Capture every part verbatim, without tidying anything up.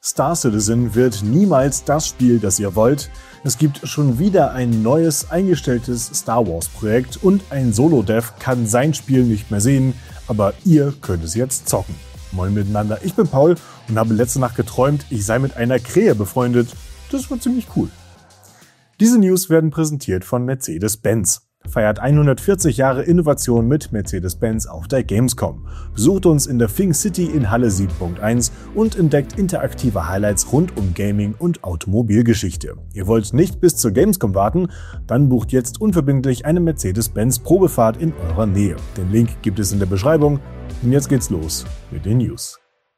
Star Citizen wird niemals das Spiel, das ihr wollt. Es gibt schon wieder ein neues, eingestelltes Star Wars Projekt und ein Solo-Dev kann sein Spiel nicht mehr sehen, aber ihr könnt es jetzt zocken. Moin miteinander, ich bin Paul und habe letzte Nacht geträumt, ich sei mit einer Krähe befreundet. Das war ziemlich cool. Diese News werden präsentiert von Mercedes-Benz. Feiert hundertvierzig Jahre Innovation mit Mercedes-Benz auf der Gamescom. Besucht uns in der Think City in Halle sieben Punkt eins und entdeckt interaktive Highlights rund um Gaming und Automobilgeschichte. Ihr wollt nicht bis zur Gamescom warten? Dann bucht jetzt unverbindlich eine Mercedes-Benz Probefahrt in eurer Nähe. Den Link gibt es in der Beschreibung. Und jetzt geht's los mit den News.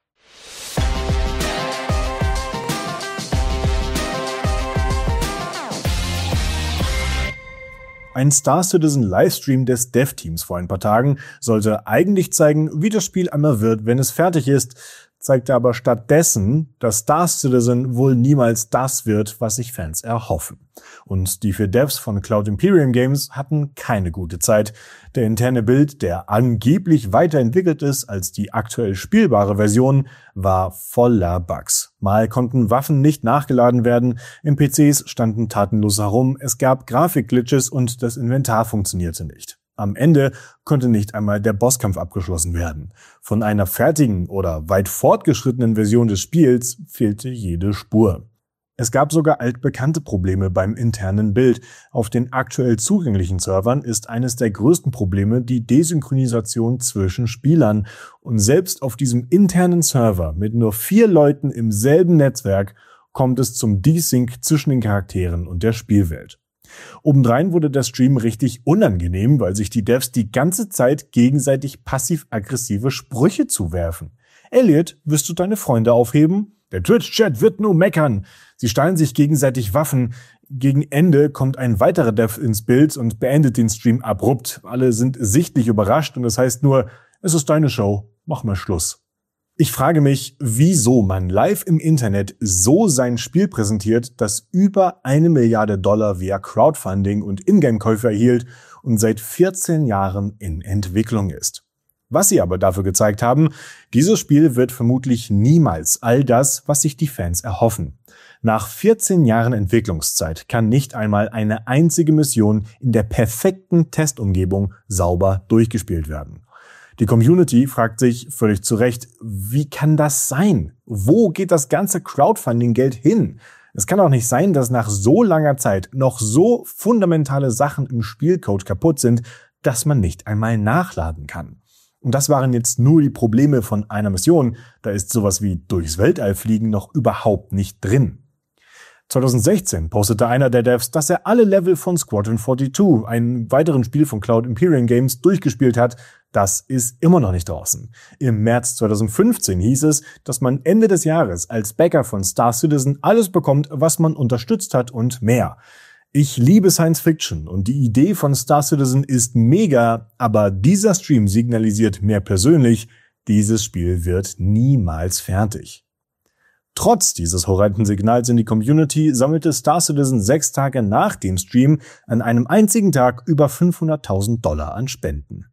Ein Star Citizen Livestream des Dev-Teams vor ein paar Tagen sollte eigentlich zeigen, wie das Spiel einmal wird, wenn es fertig ist, zeigte aber stattdessen, dass Star Citizen wohl niemals das wird, was sich Fans erhoffen. Und die vier Devs von Cloud Imperium Games hatten keine gute Zeit. Der interne Build, der angeblich weiterentwickelt ist als die aktuell spielbare Version, war voller Bugs. Mal konnten Waffen nicht nachgeladen werden, N P Cs standen tatenlos herum, es gab Grafikglitches und das Inventar funktionierte nicht. Am Ende konnte nicht einmal der Bosskampf abgeschlossen werden. Von einer fertigen oder weit fortgeschrittenen Version des Spiels fehlte jede Spur. Es gab sogar altbekannte Probleme beim internen Bild. Auf den aktuell zugänglichen Servern ist eines der größten Probleme die Desynchronisation zwischen Spielern. Und selbst auf diesem internen Server mit nur vier Leuten im selben Netzwerk kommt es zum Desync zwischen den Charakteren und der Spielwelt. Obendrein wurde der Stream richtig unangenehm, weil sich die Devs die ganze Zeit gegenseitig passiv-aggressive Sprüche zuwerfen. Elliot, wirst du deine Freunde aufheben? Der Twitch-Chat wird nur meckern. Sie stahlen sich gegenseitig Waffen. Gegen Ende kommt ein weiterer Dev ins Bild und beendet den Stream abrupt. Alle sind sichtlich überrascht und das heißt nur, es ist deine Show, mach mal Schluss. Ich frage mich, wieso man live im Internet so sein Spiel präsentiert, das über eine Milliarde Dollar via Crowdfunding und Ingame-Käufe erhielt und seit vierzehn Jahren in Entwicklung ist. Was sie aber dafür gezeigt haben, dieses Spiel wird vermutlich niemals all das, was sich die Fans erhoffen. Nach vierzehn Jahren Entwicklungszeit kann nicht einmal eine einzige Mission in der perfekten Testumgebung sauber durchgespielt werden. Die Community fragt sich völlig zu Recht, wie kann das sein? Wo geht das ganze Crowdfunding-Geld hin? Es kann auch nicht sein, dass nach so langer Zeit noch so fundamentale Sachen im Spielcode kaputt sind, dass man nicht einmal nachladen kann. Und das waren jetzt nur die Probleme von einer Mission. Da ist sowas wie durchs Weltall fliegen noch überhaupt nicht drin. zwanzig sechzehn postete einer der Devs, dass er alle Level von Squadron zweiundvierzig, einem weiteren Spiel von Cloud Imperium Games, durchgespielt hat. Das ist immer noch nicht draußen. Im März zwanzig fünfzehn hieß es, dass man Ende des Jahres als Backer von Star Citizen alles bekommt, was man unterstützt hat und mehr. Ich liebe Science Fiction und die Idee von Star Citizen ist mega, aber dieser Stream signalisiert mehr persönlich, dieses Spiel wird niemals fertig. Trotz dieses horrenden Signals in die Community sammelte Star Citizen sechs Tage nach dem Stream an einem einzigen Tag über fünfhunderttausend Dollar an Spenden.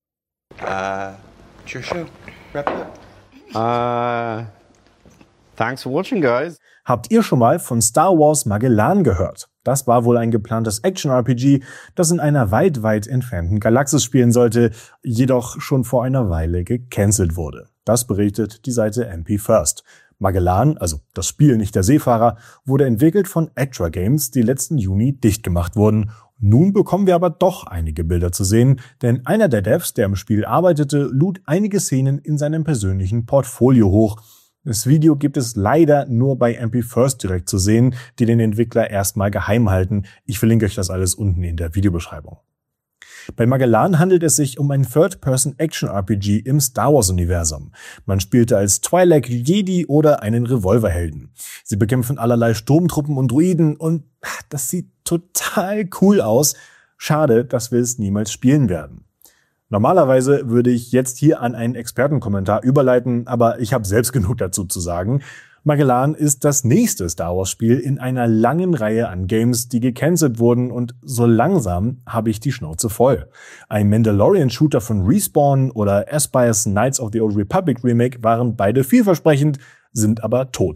Uh, it's your show. Wrap it up. Uh, thanks for watching, guys. Habt ihr schon mal von Star Wars Magellan gehört? Das war wohl ein geplantes Action-R P G, das in einer weit, weit entfernten Galaxis spielen sollte, jedoch schon vor einer Weile gecancelt wurde. Das berichtet die Seite M P First. Magellan, also das Spiel, nicht der Seefahrer, wurde entwickelt von Ectra Games, die letzten Juni dicht gemacht wurden. Nun bekommen wir aber doch einige Bilder zu sehen, denn einer der Devs, der im Spiel arbeitete, lud einige Szenen in seinem persönlichen Portfolio hoch. Das Video gibt es leider nur bei M P First direkt zu sehen, die den Entwickler erstmal geheim halten. Ich verlinke euch das alles unten in der Videobeschreibung. Bei Magellan handelt es sich um ein Third-Person-Action-R P G im Star Wars-Universum. Man spielte als Twi'lek Jedi oder einen Revolverhelden. Sie bekämpfen allerlei Sturmtruppen und Druiden und das sieht total cool aus. Schade, dass wir es niemals spielen werden. Normalerweise würde ich jetzt hier an einen Expertenkommentar überleiten, aber ich habe selbst genug dazu zu sagen. Magellan ist das nächste Star Wars Spiel in einer langen Reihe an Games, die gecancelt wurden und so langsam habe ich die Schnauze voll. Ein Mandalorian-Shooter von Respawn oder Aspire's Knights of the Old Republic Remake waren beide vielversprechend, sind aber tot.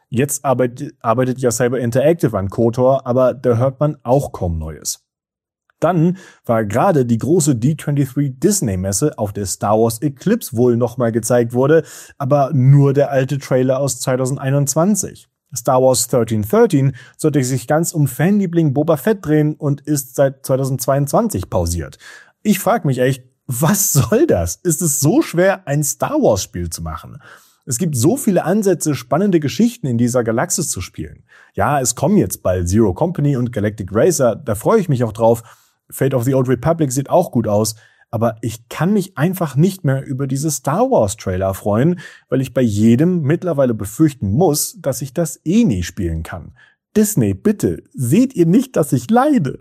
Jetzt arbeitet, arbeitet ja Saber Interactive an KOTOR, aber da hört man auch kaum Neues. Dann war gerade die große D dreiundzwanzig Disney-Messe, auf der Star Wars Eclipse wohl nochmal gezeigt wurde, aber nur der alte Trailer aus zwanzig einundzwanzig. Star Wars dreizehn dreizehn sollte sich ganz um Fanliebling Boba Fett drehen und ist seit zweitausendzweiundzwanzig pausiert. Ich frage mich echt, was soll das? Ist es so schwer, ein Star Wars Spiel zu machen? Es gibt so viele Ansätze, spannende Geschichten in dieser Galaxis zu spielen. Ja, es kommen jetzt bald Zero Company und Galactic Racer, da freue ich mich auch drauf. Fate of the Old Republic sieht auch gut aus, aber ich kann mich einfach nicht mehr über diese Star Wars Trailer freuen, weil ich bei jedem mittlerweile befürchten muss, dass ich das eh nie spielen kann. Disney, bitte, seht ihr nicht, dass ich leide?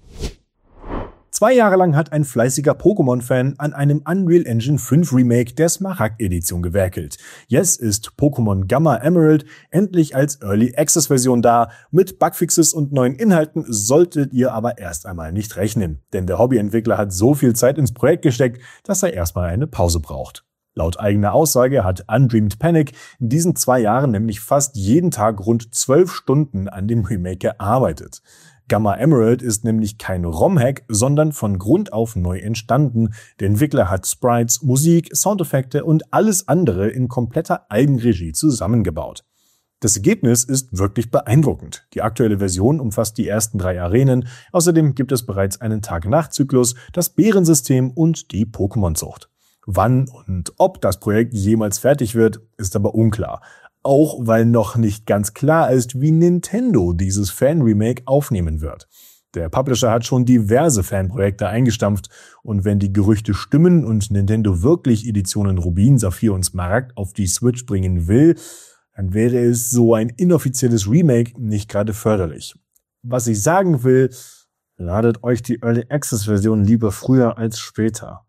Zwei Jahre lang hat ein fleißiger Pokémon-Fan an einem Unreal Engine fünf Remake der Smaragd-Edition gewerkelt. Jetzt ist Pokémon Gamma Emerald endlich als Early Access Version da. Mit Bugfixes und neuen Inhalten solltet ihr aber erst einmal nicht rechnen. Denn der Hobbyentwickler hat so viel Zeit ins Projekt gesteckt, dass er erstmal eine Pause braucht. Laut eigener Aussage hat Undreamed Panic in diesen zwei Jahren nämlich fast jeden Tag rund zwölf Stunden an dem Remake gearbeitet. Gamma Emerald ist nämlich kein ROM-Hack, sondern von Grund auf neu entstanden. Der Entwickler hat Sprites, Musik, Soundeffekte und alles andere in kompletter Eigenregie zusammengebaut. Das Ergebnis ist wirklich beeindruckend. Die aktuelle Version umfasst die ersten drei Arenen. Außerdem gibt es bereits einen Tag-Nacht-Zyklus, das Bärensystem und die Pokémon-Zucht. Wann und ob das Projekt jemals fertig wird, ist aber unklar. Auch weil noch nicht ganz klar ist, wie Nintendo dieses Fan-Remake aufnehmen wird. Der Publisher hat schon diverse Fanprojekte eingestampft und wenn die Gerüchte stimmen und Nintendo wirklich Editionen Rubin, Saphir und Smaragd auf die Switch bringen will, dann wäre es so ein inoffizielles Remake nicht gerade förderlich. Was ich sagen will, ladet euch die Early Access Version lieber früher als später.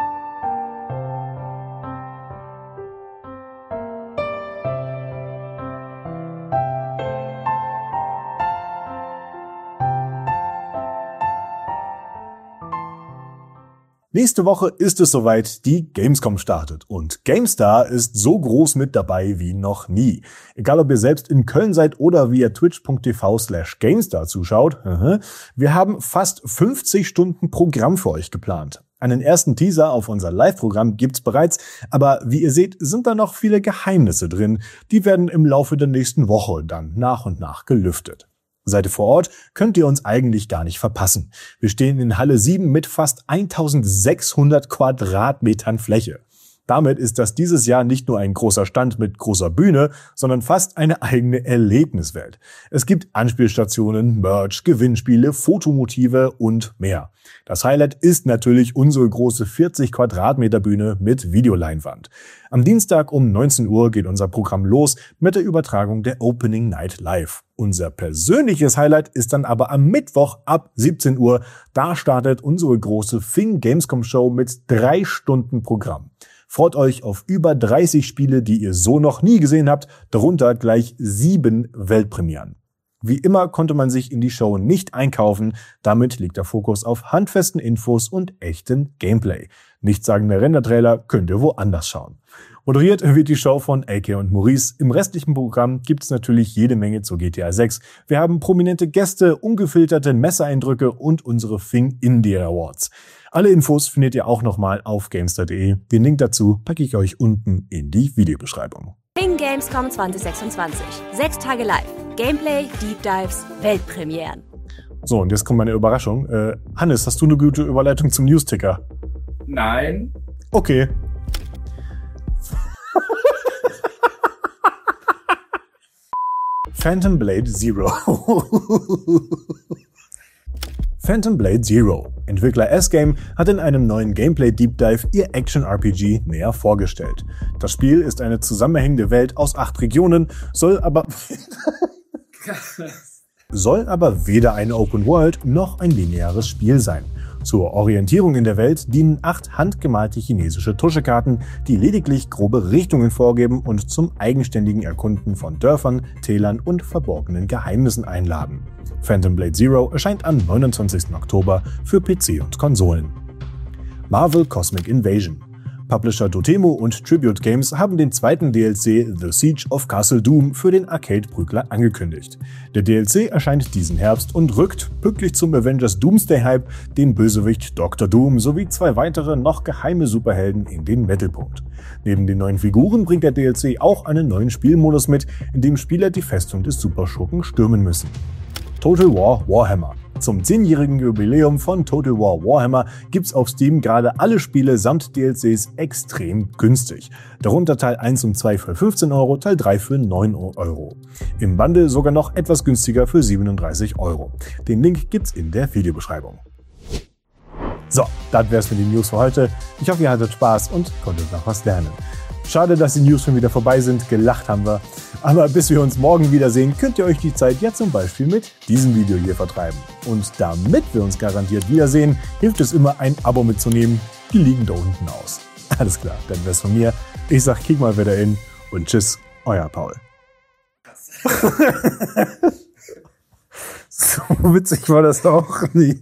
Nächste Woche ist es soweit, die Gamescom startet und GameStar ist so groß mit dabei wie noch nie. Egal ob ihr selbst in Köln seid oder via twitch.tv slash GameStar zuschaut, wir haben fast fünfzig Stunden Programm für euch geplant. Einen ersten Teaser auf unser Live-Programm gibt's bereits, aber wie ihr seht, sind da noch viele Geheimnisse drin. Die werden im Laufe der nächsten Woche dann nach und nach gelüftet. Seid ihr vor Ort, könnt ihr uns eigentlich gar nicht verpassen. Wir stehen in Halle sieben mit fast eintausendsechshundert Quadratmetern Fläche. Damit ist das dieses Jahr nicht nur ein großer Stand mit großer Bühne, sondern fast eine eigene Erlebniswelt. Es gibt Anspielstationen, Merch, Gewinnspiele, Fotomotive und mehr. Das Highlight ist natürlich unsere große vierzig Quadratmeter Bühne mit Videoleinwand. Am Dienstag um neunzehn Uhr geht unser Programm los mit der Übertragung der Opening Night Live. Unser persönliches Highlight ist dann aber am Mittwoch ab siebzehn Uhr. Da startet unsere große Fing Gamescom Show mit drei Stunden Programm. Freut euch auf über dreißig Spiele, die ihr so noch nie gesehen habt, darunter gleich sieben Weltpremieren. Wie immer konnte man sich in die Show nicht einkaufen, damit liegt der Fokus auf handfesten Infos und echten Gameplay. Nichtssagende Render-Trailer könnt ihr woanders schauen. Moderiert wird die Show von A K und Maurice. Im restlichen Programm gibt's natürlich jede Menge zu G T A sechs. Wir haben prominente Gäste, ungefilterte Messeeindrücke und unsere Fing Indie Awards. Alle Infos findet ihr auch nochmal auf gamestar punkt de. Den Link dazu packe ich euch unten in die Videobeschreibung. Fing Gamescom zwanzig sechsundzwanzig. Sechs Tage live. Gameplay, Deep Dives, Weltpremieren. So, und jetzt kommt meine Überraschung. Äh, Hannes, hast du eine gute Überleitung zum Newsticker? Nein. Okay. Phantom Blade Zero. Phantom Blade Zero. Entwickler S-Game hat in einem neuen Gameplay Deep Dive ihr Action-R P G näher vorgestellt. Das Spiel ist eine zusammenhängende Welt aus acht Regionen, soll aber soll aber weder eine Open World noch ein lineares Spiel sein. Zur Orientierung in der Welt dienen acht handgemalte chinesische Tuschekarten, die lediglich grobe Richtungen vorgeben und zum eigenständigen Erkunden von Dörfern, Tälern und verborgenen Geheimnissen einladen. Phantom Blade Zero erscheint am neunundzwanzigsten Oktober für P C und Konsolen. Marvel Cosmic Invasion. Publisher Dotemu und Tribute Games haben den zweiten D L C The Siege of Castle Doom für den Arcade-Prügler angekündigt. Der D L C erscheint diesen Herbst und rückt, pünktlich zum Avengers Doomsday-Hype, den Bösewicht Doktor Doom sowie zwei weitere noch geheime Superhelden in den Mittelpunkt. Neben den neuen Figuren bringt der D L C auch einen neuen Spielmodus mit, in dem Spieler die Festung des Superschurken stürmen müssen. Total War Warhammer. Zum zehnjährigen Jubiläum von Total War Warhammer gibt's auf Steam gerade alle Spiele samt D L Cs extrem günstig. Darunter Teil eins und zwei für fünfzehn Euro, Teil drei für neun Euro. Im Bundle sogar noch etwas günstiger für siebenunddreißig Euro. Den Link gibt's in der Videobeschreibung. So, das wär's mit den News für heute. Ich hoffe, ihr hattet Spaß und konntet noch was lernen. Schade, dass die News schon wieder vorbei sind, gelacht haben wir. Aber bis wir uns morgen wiedersehen, könnt ihr euch die Zeit ja zum Beispiel mit diesem Video hier vertreiben. Und damit wir uns garantiert wiedersehen, hilft es immer, ein Abo mitzunehmen. Die liegen da unten aus. Alles klar, dann wär's von mir. Ich sag, kick mal wieder in und tschüss, euer Paul. So witzig war das auch nie.